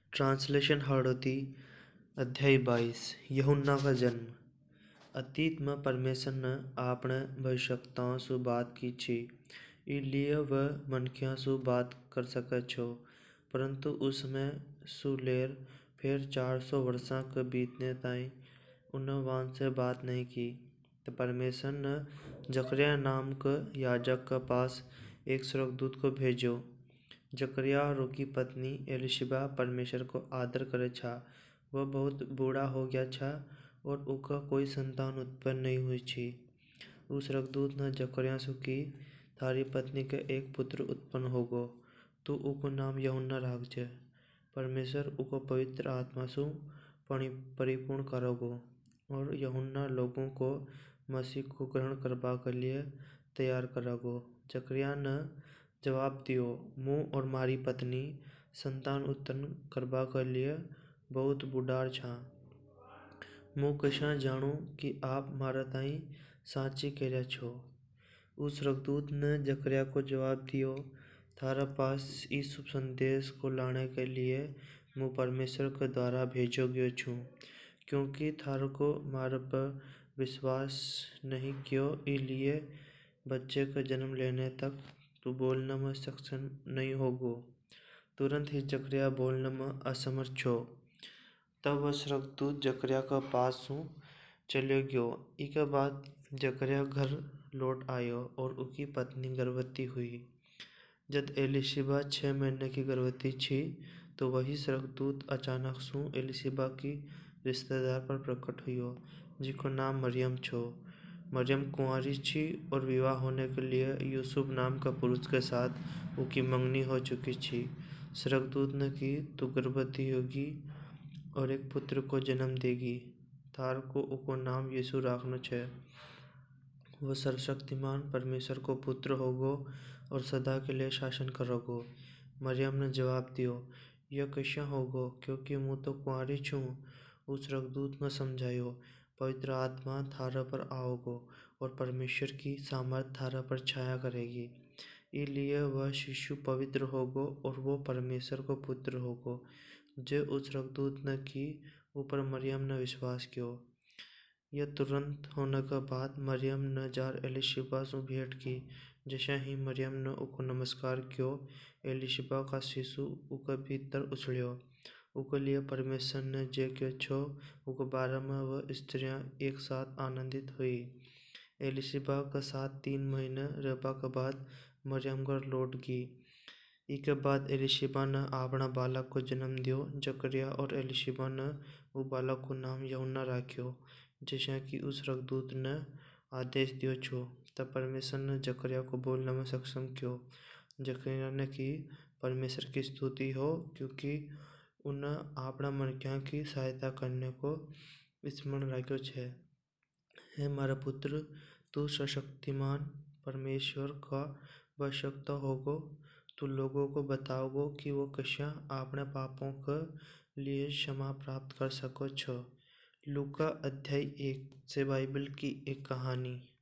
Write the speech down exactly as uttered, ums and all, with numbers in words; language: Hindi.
ट्रांसलेशन हाड़ोती अध्याय बाईस यूहन्ना का जन्म। अतीत में परमेश्वर ने आपने भविष्यवक्ताओं से बात की छी, इसलिए वह मनखियों से बात कर सके छो। परंतु उसमें सुलेर फिर चार सौ वर्षों के बीतने ताई उन्हें वान से बात नहीं की। तो परमेश्वर ने जकरिया नाम के याजक के पास एक स्वर्गदूत को भेजो। जकरिया और उसकी पत्नी एलिशिबा परमेश्वर को आदर करे छा। वह बहुत बूढ़ा हो गया छा और उसका कोई संतान उत्पन्न नहीं हुई छी। उस स्वर्गदूत ने जकरिया से की, थारी पत्नी के एक पुत्र उत्पन्न होगो, तू उसको नाम यूहन्ना रखजे। परमेश्वर उसको पवित्र आत्मा से परिपूर्ण करोगो और यूहन्ना लोगों को मसीह को ग्रहण करवा के लिए तैयार करोगो। जकरिया ने जवाब दियो, मुँह और मारी पत्नी संतान उत्पन्न करवा के लिए बहुत बुढ़ार छा। मुँह कैसा जानू कि आप मारा ताई साची कह रहा छो। उस स्वर्गदूत ने जकरिया को जवाब दियो, थारा पास इस शुभ संदेश को लाने के लिए मुँह परमेश्वर के द्वारा भेजो गयो छूँ, क्योंकि थार को मारे पर विश्वास नहीं कियो, इसलिए बच्चे का जन्म लेने तक तू बोलने में सक्षम नहीं होगो। तुरंत ही जकरिया बोलने में असमर्थ छो। तब वह स्वर्गदूत जकरिया के पास से चले गयो। इसके बाद जकरिया घर लौट आयो और उसकी पत्नी गर्भवती हुई। जब एलिशिबा छह महीने की गर्भवती थी, तो वही स्वर्गदूत अचानक से एलिशिबा की रिश्तेदार पर प्रकट हुई, जिसको नाम मरियम छो। मरियम कुंवारी थी और विवाह होने के लिए यूसुफ नाम का पुरुष के साथ उसकी मंगनी हो चुकी थी। स्वर्गदूत ने की, तू गर्भवती होगी और एक पुत्र को जन्म देगी, थार को उसको नाम यीशु रखना छे। वह सर्वशक्तिमान परमेश्वर को पुत्र होगो और सदा के लिए शासन करोगो। मरियम ने जवाब दियो, यह कैसा होगो, क्योंकि मुँह तो कुंवारी छूँ। उस स्वर्गदूत ने समझायो, पवित्र आत्मा थारा पर आओगो और परमेश्वर की सामर्थ थारा पर छाया करेगी, इसलिए वह शिशु पवित्र होगो और वो परमेश्वर को पुत्र होगो। जो उस स्वर्गदूत ने की ऊपर मरियम ने विश्वास कियो। यह तुरंत होने के बाद मरियम ने जार एलिशिबा से भेंट की। जैसे ही मरियम ने उसको नमस्कार कियो, एलिशिबा का शिशु उसके भीतर उछलियो। उसके लिए परमेश्वर ने जे कियो छो, उसके बारे में वह स्त्रियां एक साथ आनंदित हुई। एलिशिबा के साथ तीन महीने रहबा के बाद मरियम घर लौट गई। इसके बाद एलिशिबा ने अपना बालक को जन्म दियो। जकरिया और एलिशिबा ने वो बालक को नाम यूहन्ना रखियो, जैसा कि उस स्वर्गदूत ने आदेश दियो छो। तब परमेश्वर ने जकरिया को बोलने में सक्षम कियो। जकरिया ने की, परमेश्वर की स्तुति हो, क्योंकि उन्हें अपना मनख्या की सहायता करने को स्मरण रखियो छे। हे मारा पुत्र, तू सशक्तिमान परमेश्वर का भविष्यवक्ता होगो। तू लोगों को बताओगो कि वो कैसे अपने पापों के लिए क्षमा प्राप्त कर सको छो। लूका अध्याय एक से बाइबल की एक कहानी।